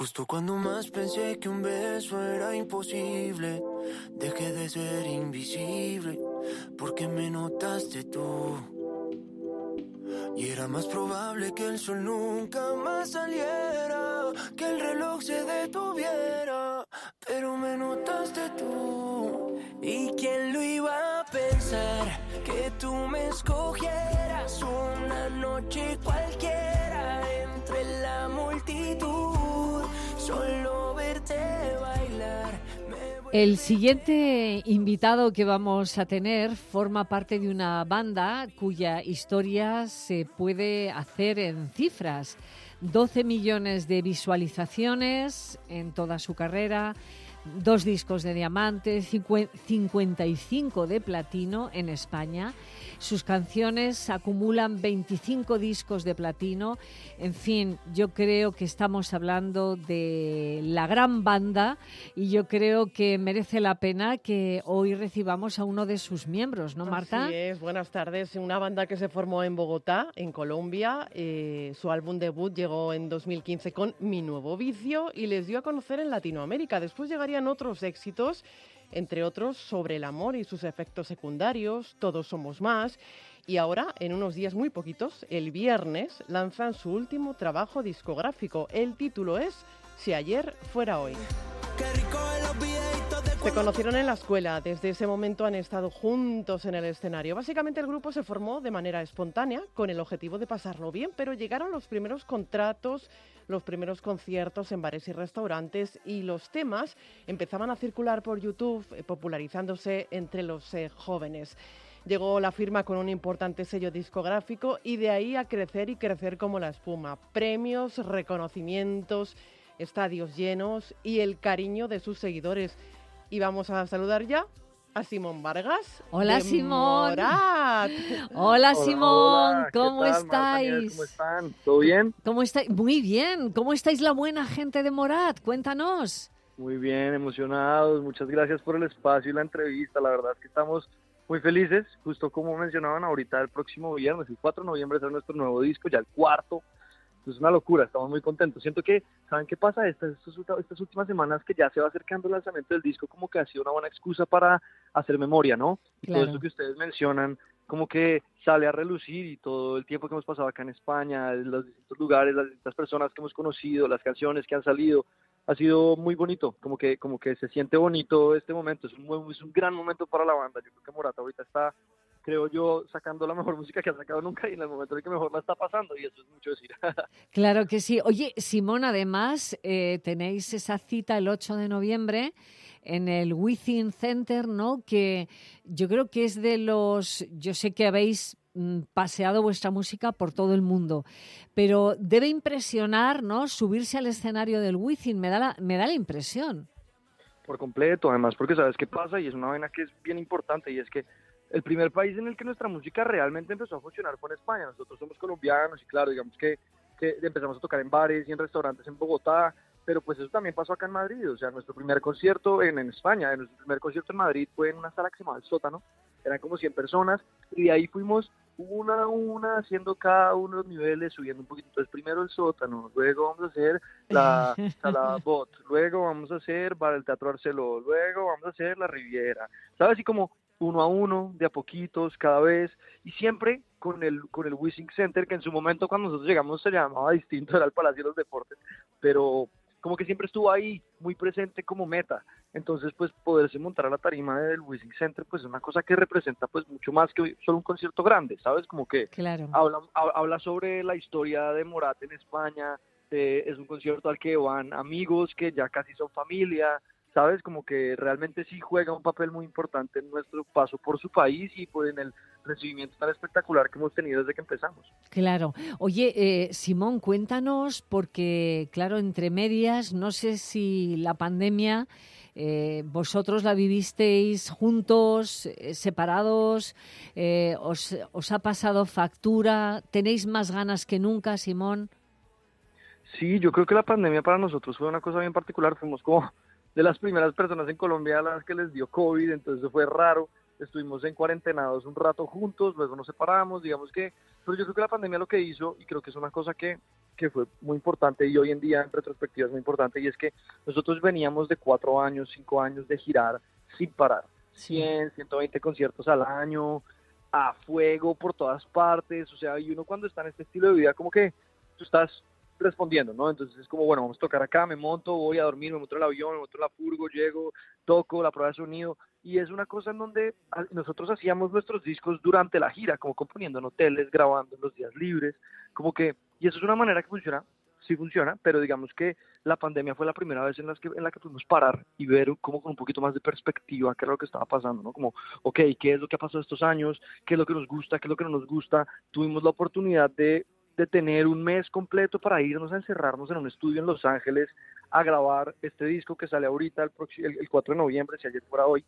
Justo cuando más pensé que un beso era imposible, dejé de ser invisible, porque me notaste tú. Y era más probable que el sol nunca más saliera, que el reloj se detuviera, pero me notaste tú. ¿Y quién lo iba a pensar? Que tú me escogieras una noche cualquiera entre la multitud, solo verte bailar. El siguiente invitado que vamos a tener forma parte de una banda cuya historia se puede hacer en cifras. 12 millones de visualizaciones en toda su carrera, 2 discos de diamante, 55 de platino en España. Sus canciones acumulan 25 discos de platino. En fin, yo creo que estamos hablando de la gran banda y yo creo que merece la pena que hoy recibamos a uno de sus miembros, ¿no, Marta? Así es, buenas tardes. Una banda que se formó en Bogotá, en Colombia. Su álbum debut llegó en 2015 con Mi Nuevo Vicio y les dio a conocer en Latinoamérica. Después llegarían otros éxitos, entre otros Sobre el amor y sus efectos secundarios, Todos somos más. Y ahora, en unos días muy poquitos, el viernes, lanzan su último trabajo discográfico. El título es Si ayer fuera hoy. Se conocieron en la escuela, desde ese momento han estado juntos en el escenario. Básicamente el grupo se formó de manera espontánea con el objetivo de pasarlo bien, pero llegaron los primeros contratos, los primeros conciertos en bares y restaurantes y los temas empezaban a circular por YouTube, popularizándose entre los jóvenes. Llegó la firma con un importante sello discográfico y de ahí a crecer y crecer como la espuma. Premios, reconocimientos, estadios llenos y el cariño de sus seguidores. Y vamos a saludar ya a Simón Vargas. Hola, Simón. Morat. Hola, Simón. Hola, ¿Cómo ¿qué tal, estáis? Marta, ¿cómo están? ¿Todo bien? ¿Cómo estáis? Muy bien. ¿Cómo estáis la buena gente de Morat? Cuéntanos. Muy bien, emocionados. Muchas gracias por el espacio y la entrevista. La verdad es que estamos muy felices. Justo como mencionaban ahorita, el próximo viernes, el 4 de noviembre, es nuestro nuevo disco, ya el cuarto. Es una locura, estamos muy contentos. Siento que, ¿saben qué pasa? Estas últimas semanas que ya se va acercando el lanzamiento del disco, como que ha sido una buena excusa para hacer memoria, ¿no? Y claro. todo eso que ustedes mencionan, como que sale a relucir y todo el tiempo que hemos pasado acá en España, en los distintos lugares, las distintas personas que hemos conocido, las canciones que han salido, ha sido muy bonito, como que se siente bonito este momento, es un gran momento para la banda. Yo creo que Morat ahorita está, creo yo, sacando la mejor música que ha sacado nunca y en el momento en el que mejor la está pasando, y eso es mucho decir. Claro que sí. Oye, Simón, además, tenéis esa cita el 8 de noviembre en el Within Center, ¿no? Que yo creo que es de los... Yo sé que habéis paseado vuestra música por todo el mundo, pero debe impresionar, ¿no? Subirse al escenario del Within, me da la impresión. Por completo, además, porque sabes qué pasa, y es una vaina que es bien importante, y es que el primer país en el que nuestra música realmente empezó a funcionar fue en España. Nosotros somos colombianos y claro, digamos que empezamos a tocar en bares y en restaurantes en Bogotá, pero pues eso también pasó acá en Madrid. O sea, nuestro primer concierto en España, nuestro primer concierto en Madrid fue en una sala que se llamaba El Sótano, eran como 100 personas, y de ahí fuimos una a una, haciendo cada uno de los niveles, subiendo un poquito. Entonces primero el Sótano, luego vamos a hacer la Sala Bot, luego vamos a hacer para el Teatro Arceló, luego vamos a hacer la Riviera, ¿sabes? Y como uno a uno, de a poquitos, cada vez, y siempre con el Wishing Center, que en su momento cuando nosotros llegamos se llamaba distinto, era el Palacio de los Deportes, pero como que siempre estuvo ahí, muy presente como meta. Entonces, pues, poderse montar a la tarima del Wishing Center, pues, es una cosa que representa, pues, mucho más que solo un concierto grande, ¿sabes? Como que claro. habla sobre la historia de Morat en España, es un concierto al que van amigos que ya casi son familia, ¿sabes? Como que realmente sí juega un papel muy importante en nuestro paso por su país y pues en el recibimiento tan espectacular que hemos tenido desde que empezamos. Claro. Oye, Simón, cuéntanos, porque, claro, entre medias, no sé si la pandemia vosotros la vivisteis juntos, separados, os ha pasado factura, ¿tenéis más ganas que nunca, Simón? Sí, yo creo que la pandemia para nosotros fue una cosa bien particular, fuimos como de las primeras personas en Colombia a las que les dio COVID, entonces fue raro, estuvimos en cuarentenados un rato juntos, luego nos separamos, digamos que, pero yo creo que la pandemia lo que hizo, y creo que es una cosa que que fue muy importante y hoy en día en retrospectiva es muy importante, y es que nosotros veníamos de 4 años, 5 años de girar sin parar, Sí. 100, 120 conciertos al año, a fuego por todas partes, o sea, y uno cuando está en este estilo de vida como que tú estás respondiendo, ¿no? Entonces es como, bueno, vamos a tocar acá, me monto, voy a dormir, me monto en el avión, me monto en la furgo, llego, toco la prueba de sonido, y es una cosa en donde nosotros hacíamos nuestros discos durante la gira, como componiendo en hoteles, grabando en los días libres, como que, y eso es una manera que funciona, sí funciona, pero digamos que la pandemia fue la primera vez en la que pudimos parar y ver como con un poquito más de perspectiva qué era lo que estaba pasando, ¿no? Como, ok, ¿qué es lo que ha pasado estos años? ¿Qué es lo que nos gusta? ¿Qué es lo que no nos gusta? Tuvimos la oportunidad de tener un mes completo para irnos a encerrarnos en un estudio en Los Ángeles a grabar este disco que sale ahorita el 4 de noviembre, si ayer fuera hoy.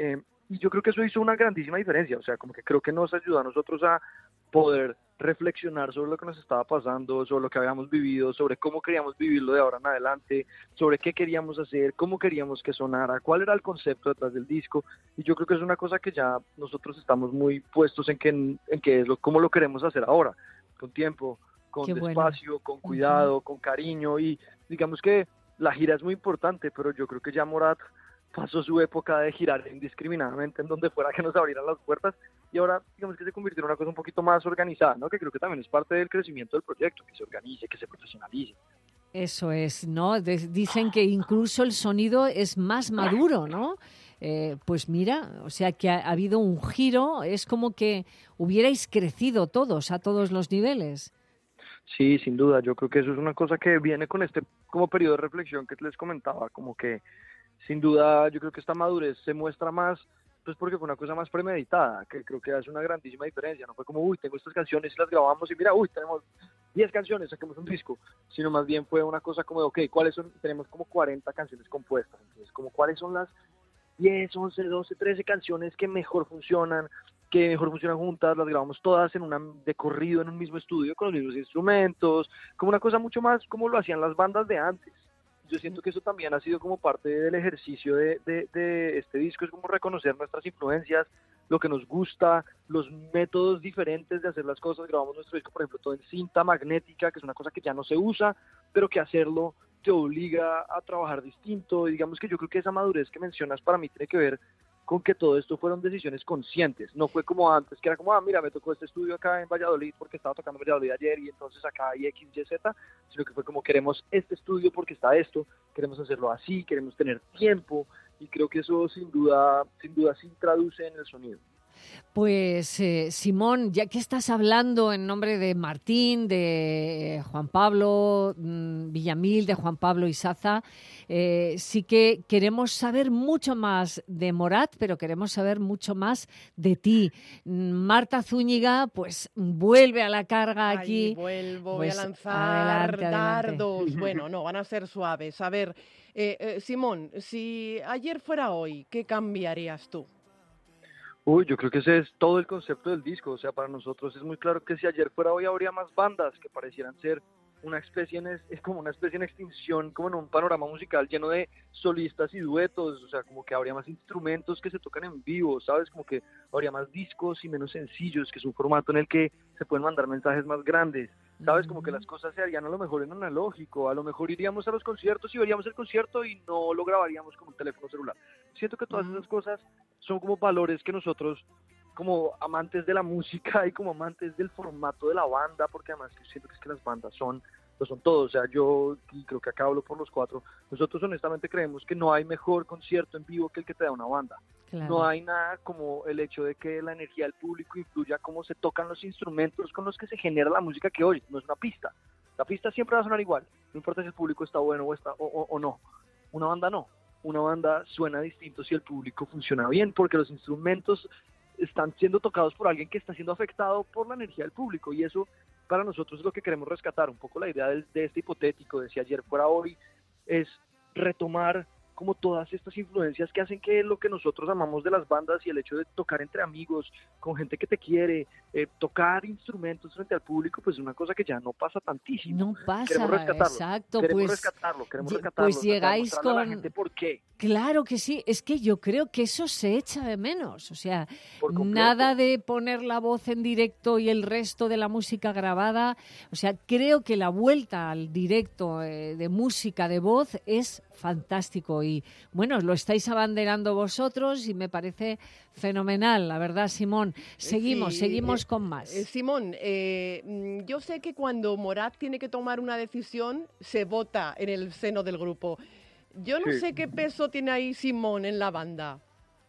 Y yo creo que eso hizo una grandísima diferencia, o sea, como que creo que nos ayudó a nosotros a poder reflexionar sobre lo que nos estaba pasando, sobre lo que habíamos vivido, sobre cómo queríamos vivirlo de ahora en adelante, sobre qué queríamos hacer, cómo queríamos que sonara, cuál era el concepto detrás del disco, y yo creo que es una cosa que ya nosotros estamos muy puestos en que es cómo lo queremos hacer ahora, con tiempo, con Qué bueno. despacio, con cuidado, con cariño, y digamos que la gira es muy importante, pero yo creo que ya Morat pasó su época de girar indiscriminadamente en donde fuera que nos abrieran las puertas, y ahora digamos que se convirtió en una cosa un poquito más organizada, ¿no? Que creo que también es parte del crecimiento del proyecto, que se organice, que se profesionalice. Eso es, ¿no? Dicen que incluso el sonido es más maduro, ¿no? Pues mira, o sea que ha habido un giro, es como que hubierais crecido todos, a todos los niveles. Sí, sin duda, yo creo que eso es una cosa que viene con este como periodo de reflexión que les comentaba, como que sin duda yo creo que esta madurez se muestra más, pues porque fue una cosa más premeditada, que creo que hace una grandísima diferencia, no fue como, uy, tengo estas canciones y las grabamos y mira, uy, tenemos 10 canciones, saquemos un disco, sino más bien fue una cosa como de, ok, ¿cuáles son? Tenemos como 40 canciones compuestas, entonces como cuáles son las 10, 11, 12, 13 canciones que mejor funcionan juntas, las grabamos todas de corrido en un mismo estudio con los mismos instrumentos, como una cosa mucho más como lo hacían las bandas de antes. Yo siento que eso también ha sido como parte del ejercicio de este disco, es como reconocer nuestras influencias, lo que nos gusta, los métodos diferentes de hacer las cosas. Grabamos nuestro disco, por ejemplo, todo en cinta magnética, que es una cosa que ya no se usa, pero que hacerlo te obliga a trabajar distinto. Y digamos que yo creo que esa madurez que mencionas para mí tiene que ver con que todo esto fueron decisiones conscientes, no fue como antes, que era como, mira, me tocó este estudio acá en Valladolid porque estaba tocando en Valladolid ayer y entonces acá hay X, Y, Z, sino que fue como, queremos este estudio porque está esto, queremos hacerlo así, queremos tener tiempo, y creo que eso sin duda sí traduce en el sonido. Pues Simón, ya que estás hablando en nombre de Martín, de Juan Pablo Villamil, de Juan Pablo Izaza, sí que queremos saber mucho más de Morat, pero queremos saber mucho más de ti. Marta Zúñiga, pues vuelve a la carga aquí. Ahí vuelvo, pues, voy a lanzar adelante. dardos. Bueno, no, van a ser suaves. A ver, Simón, si ayer fuera hoy, ¿qué cambiarías tú? Uy, yo creo que ese es todo el concepto del disco, o sea, para nosotros es muy claro que si ayer fuera hoy habría más bandas que parecieran ser una especie es como una especie en extinción, como en un panorama musical lleno de solistas y duetos, o sea, como que habría más instrumentos que se tocan en vivo, ¿sabes? Como que habría más discos y menos sencillos, que es un formato en el que se pueden mandar mensajes más grandes, ¿sabes? Como que las cosas se harían a lo mejor en analógico, a lo mejor iríamos a los conciertos y veríamos el concierto y no lo grabaríamos con un teléfono celular. Siento que todas esas cosas son como valores que nosotros, como amantes de la música y como amantes del formato de la banda, porque además siento que es que las bandas lo son todo, o sea, yo y creo que acá hablo por los cuatro, nosotros honestamente creemos que no hay mejor concierto en vivo que el que te da una banda. Claro. No hay nada como el hecho de que la energía del público influya cómo se tocan los instrumentos con los que se genera la música que oyes, no es una pista. La pista siempre va a sonar igual, no importa si el público está bueno o no. Una banda no. Una banda suena distinto si el público funciona bien, porque los instrumentos están siendo tocados por alguien que está siendo afectado por la energía del público, y eso para nosotros es lo que queremos rescatar. Un poco la idea de este hipotético de si ayer fuera hoy es retomar como todas estas influencias que hacen que lo que nosotros amamos de las bandas y el hecho de tocar entre amigos, con gente que te quiere, tocar instrumentos frente al público, pues es una cosa que ya no pasa tantísimo. No pasa, Queremos rescatarlo, exacto. queremos Pues, rescatarlo, pues llegáis mostrarle a la con... gente por qué. Claro que sí, es que yo creo que eso se echa de menos, o sea, Por completo. nada de poner la voz en directo y el resto de la música grabada, o sea, creo que la vuelta al directo de música de voz es fantástico y bueno, lo estáis abanderando vosotros y me parece fenomenal, la verdad, Simón. Seguimos con más. Simón, yo sé que cuando Morat tiene que tomar una decisión, se vota en el seno del grupo. Yo no sé qué peso tiene ahí Simón en la banda.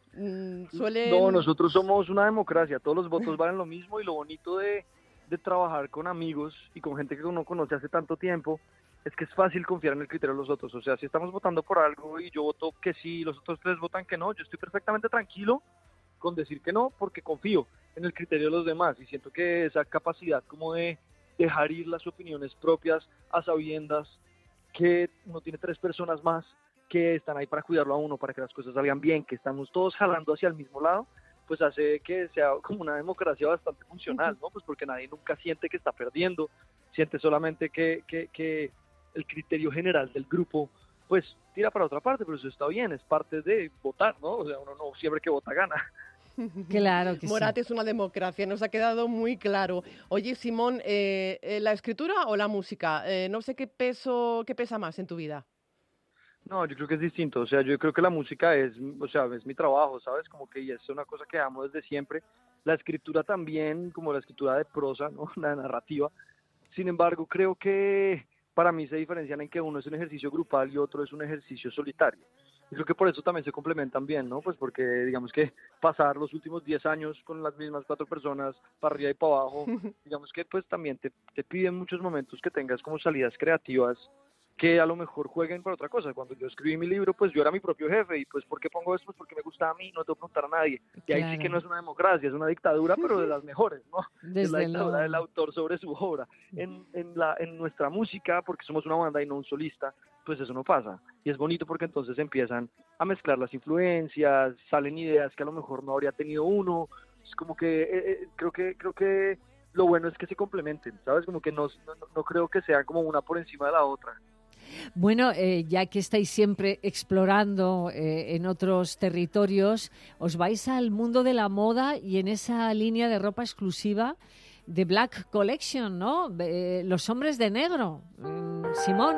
No, nosotros somos una democracia, todos los votos valen lo mismo y lo bonito de trabajar con amigos y con gente que uno conoce hace tanto tiempo es que es fácil confiar en el criterio de los otros. O sea, si estamos votando por algo y yo voto que sí y los otros 3 votan que no, yo estoy perfectamente tranquilo con decir que no porque confío en el criterio de los demás y siento que esa capacidad como de dejar ir las opiniones propias a sabiendas que uno tiene 3 personas más que están ahí para cuidarlo a uno, para que las cosas salgan bien, que estamos todos jalando hacia el mismo lado, pues hace que sea como una democracia bastante funcional, ¿no? Pues porque nadie nunca siente que está perdiendo, siente solamente que el criterio general del grupo, pues tira para otra parte, pero eso está bien, es parte de votar, ¿no? O sea, uno no siempre que vota gana. Claro que Morat sí. es una democracia, nos ha quedado muy claro. Oye, Simón, ¿la escritura o la música? No sé qué pesa más en tu vida. No, yo creo que es distinto, o sea, yo creo que la música es, o sea, es mi trabajo, ¿sabes? Como que y es una cosa que amo desde siempre. La escritura también, como la escritura de prosa, ¿no? La narrativa. Sin embargo, creo que para mí se diferencian en que uno es un ejercicio grupal y otro es un ejercicio solitario. Y creo que por eso también se complementan bien, ¿no? Pues porque digamos que pasar los últimos 10 años con las mismas 4 personas, para arriba y para abajo, digamos que pues también te piden muchos momentos que tengas como salidas creativas que a lo mejor jueguen por otra cosa. Cuando yo escribí mi libro, pues yo era mi propio jefe y pues ¿por qué pongo esto? Pues porque me gusta a mí, no tengo que preguntar a nadie. Y ahí sí que no Claro, es una democracia, es una dictadura, pero de las mejores, ¿no? Es la desde dictadura del luego. autor sobre su obra. En nuestra música, porque somos una banda y no un solista, pues eso no pasa. Y es bonito porque entonces empiezan a mezclar las influencias, salen ideas que a lo mejor no habría tenido uno. Es como que creo que lo bueno es que se complementen, ¿sabes? Como que no creo que sea como una por encima de la otra. Bueno, ya que estáis siempre explorando en otros territorios, os vais al mundo de la moda y en esa línea de ropa exclusiva de Black Collection, ¿no? Los hombres de negro. Simón.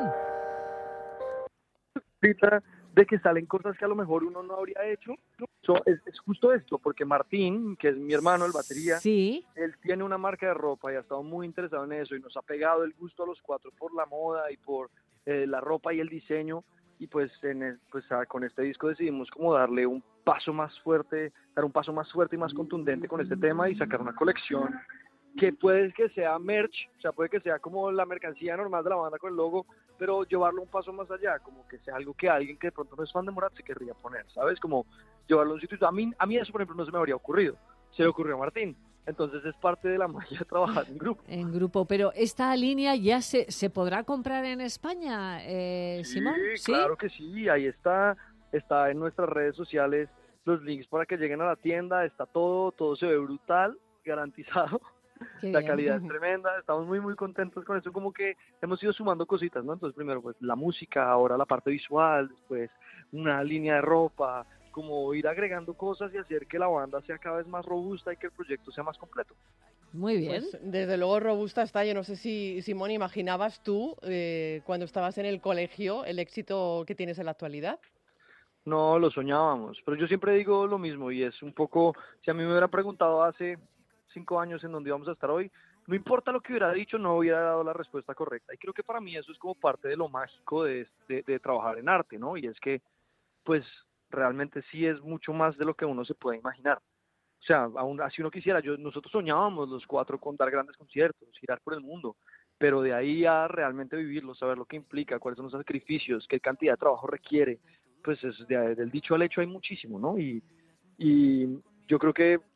Ahorita de que salen cosas que a lo mejor uno no habría hecho. Es justo esto, porque Martín, que es mi hermano, el batería, Sí. él tiene una marca de ropa y ha estado muy interesado en eso y nos ha pegado el gusto a los 4 por la moda y por la ropa y el diseño y pues, con este disco decidimos como darle un paso más fuerte, dar un paso más fuerte y más contundente con este tema y sacar una colección que puede que sea merch, o sea, puede que sea como la mercancía normal de la banda con el logo, pero llevarlo un paso más allá, como que sea algo que alguien que de pronto no es fan de Morat se querría poner, ¿sabes? Como llevarlo a un sitio. A mí eso, por ejemplo, no se me habría ocurrido, se le ocurrió a Martín. Entonces es parte de la magia de trabajar en grupo. En grupo, pero esta línea ya se podrá comprar en España, Simón. Sí, claro que sí, ahí está en nuestras redes sociales los links para que lleguen a la tienda, está todo se ve brutal, garantizado. Qué La bien. calidad es tremenda, estamos muy contentos con eso, como que hemos ido sumando cositas, ¿no? Entonces primero pues la música, ahora la parte visual, después una línea de ropa, como ir agregando cosas y hacer que la banda sea cada vez más robusta y que el proyecto sea más completo. Muy bien. Pues desde luego robusta está. Yo no sé si, Simón, imaginabas tú, cuando estabas en el colegio, el éxito que tienes en la actualidad. No, lo soñábamos, pero yo siempre digo lo mismo y es un poco, si a mí me hubieran preguntado hace 5 años en dónde íbamos a estar hoy, no importa lo que hubiera dicho, no hubiera dado la respuesta correcta. Y creo que para mí eso es como parte de lo mágico de trabajar en arte, ¿no? Y es que, pues, realmente sí es mucho más de lo que uno se puede imaginar. O sea, aún así uno quisiera, nosotros soñábamos los 4 con dar grandes conciertos, girar por el mundo, pero de ahí a realmente vivirlo, saber lo que implica, cuáles son los sacrificios, qué cantidad de trabajo requiere, pues del dicho al hecho hay muchísimo, ¿no? Y yo creo que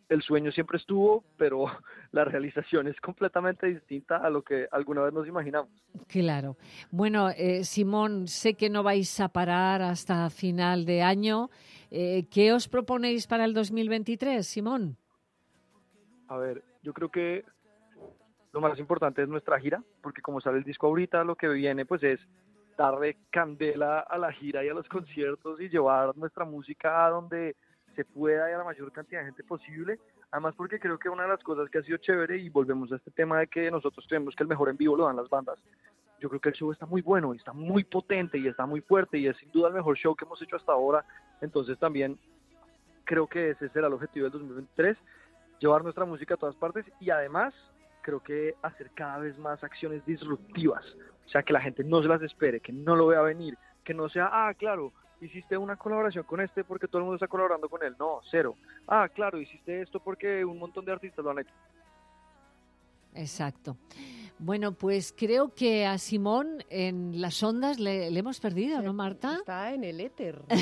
el sueño siempre estuvo, pero la realización es completamente distinta a lo que alguna vez nos imaginamos. Claro. Bueno, Simón, sé que no vais a parar hasta final de año. ¿Qué os proponéis para el 2023, Simón? A ver, yo creo que lo más importante es nuestra gira, porque como sale el disco ahorita, lo que viene pues es darle candela a la gira y a los conciertos y llevar nuestra música a donde se pueda y a la mayor cantidad de gente posible. Además porque creo que una de las cosas que ha sido chévere, y volvemos a este tema de que nosotros creemos que el mejor en vivo lo dan las bandas, yo creo que el show está muy bueno, y está muy potente y está muy fuerte y es sin duda el mejor show que hemos hecho hasta ahora. Entonces también creo que ese será el objetivo del 2023, llevar nuestra música a todas partes y además creo que hacer cada vez más acciones disruptivas, o sea, que la gente no se las espere, que no lo vea venir, que no sea, claro, hiciste una colaboración con este porque todo el mundo está colaborando con él, no, cero. Claro, hiciste esto porque un montón de artistas lo han hecho. Exacto. Bueno, pues creo que a Simón en las ondas le hemos perdido, ¿no, Marta? Está en el éter, ¿no?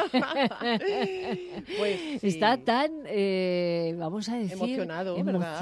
Pues sí. Está tan, vamos a decir, emocionado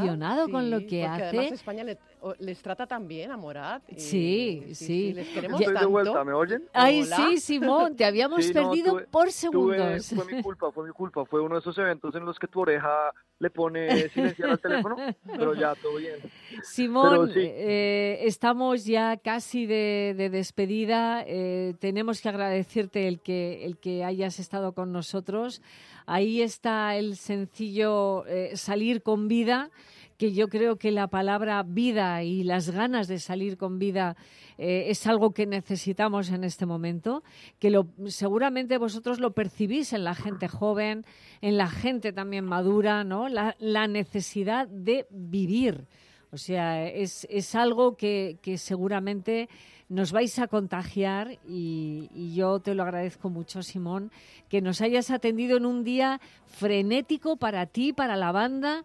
con lo que hace. Además España les trata tan bien a Morat. Sí. Les queremos Estoy tanto. de vuelta, ¿me oyen? Ay, Hola. sí, Simón, te habíamos perdido por segundos. Fue mi culpa. Fue uno de esos eventos en los que tu oreja le pone silenciar al teléfono, pero ya, todo bien. Simón, Sí. estamos ya casi de despedida. Tenemos que agradecerte el que hayas estado con nosotros. Ahí está el sencillo Salir con Vida, que yo creo que la palabra vida y las ganas de salir con vida es algo que necesitamos en este momento, que seguramente vosotros lo percibís en la gente joven, en la gente también madura, ¿no? La necesidad de vivir. O sea, es algo que seguramente nos vais a contagiar y yo te lo agradezco mucho, Simón, que nos hayas atendido en un día frenético para ti, para la banda,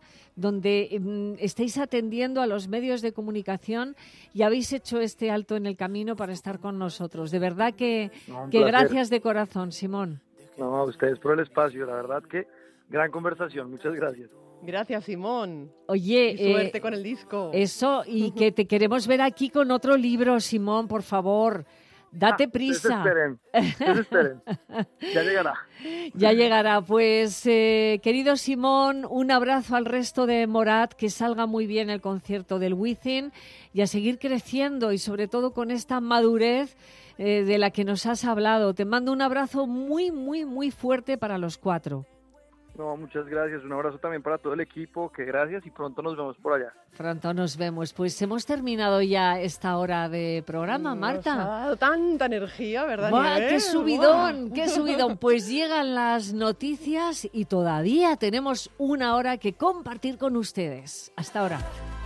donde estáis atendiendo a los medios de comunicación y habéis hecho este alto en el camino para estar con nosotros. De verdad que gracias de corazón, Simón. No, a ustedes por el espacio, la verdad que gran conversación, muchas gracias. Gracias, Simón. Oye, y suerte con el disco. Eso, y que te queremos ver aquí con otro libro, Simón, por favor. Date prisa. Desesperen. Ya llegará. Ya llegará. Pues, querido Simón, un abrazo al resto de Morat, que salga muy bien el concierto del Wizzing y a seguir creciendo y sobre todo con esta madurez de la que nos has hablado. Te mando un abrazo muy, muy, muy fuerte para los cuatro. No, muchas gracias. Un abrazo también para todo el equipo, que gracias y pronto nos vemos por allá. Pronto nos vemos. Pues hemos terminado ya esta hora de programa, Marta. Nos ha dado tanta energía, ¿verdad? ¡Buah, qué subidón! ¡Qué subidón! Pues llegan las noticias y todavía tenemos una hora que compartir con ustedes. Hasta ahora.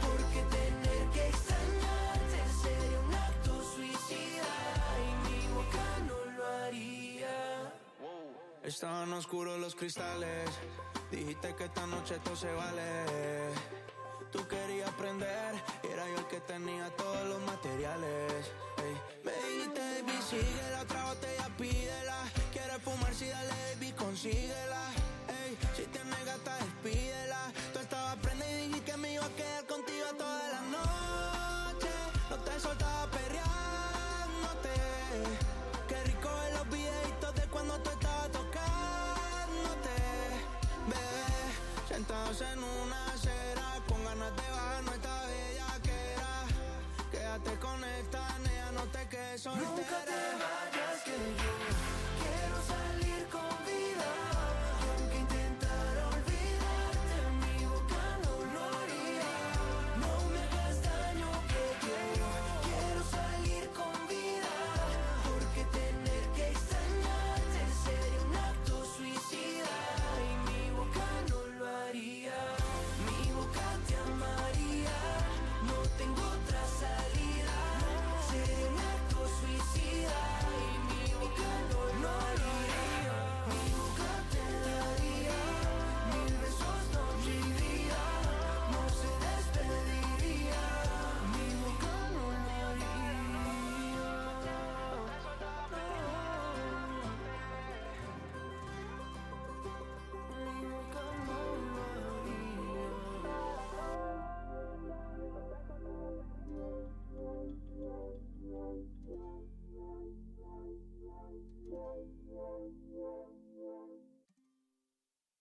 Estaban oscuros los cristales, dijiste que esta noche todo se vale. Tú querías aprender, era yo el que tenía todos los materiales. Ey. Me dijiste, baby, sigue la otra